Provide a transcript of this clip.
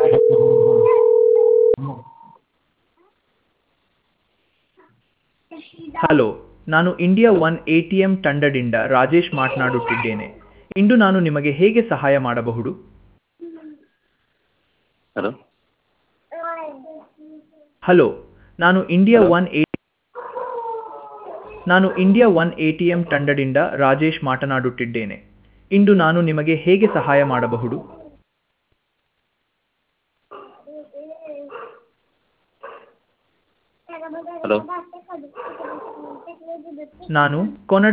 Hello, ನಾನು India one ATM ತಂಡದಿಂದ ರಾಜೇಶ್ ಮಾತನಾಡುತ್ತಿದ್ದೇನೆ. ಇಂದು ನಾನು ನಿಮಗೆ ಹೇಗೆ ಸಹಾಯ ಮಾಡಬಹುದು? ಹಲೋ ಹಲೋ, ನಾನು ಇಂಡಿಯಾ ಹಲೋ ಒನ್ ಎಟಿಎಂ ತಂಡದಿಂದ ರಾಜೇಶ್ ಮಾತನಾಡುತ್ತಿದ್ದೇನೆ. ಇಂದು ನಾನು ನಿಮಗೆ ಹೇಗೆ ಸಹಾಯ ಮಾಡಬಹುದು? ಹಲೋ ನಾನು ಕೊನಡ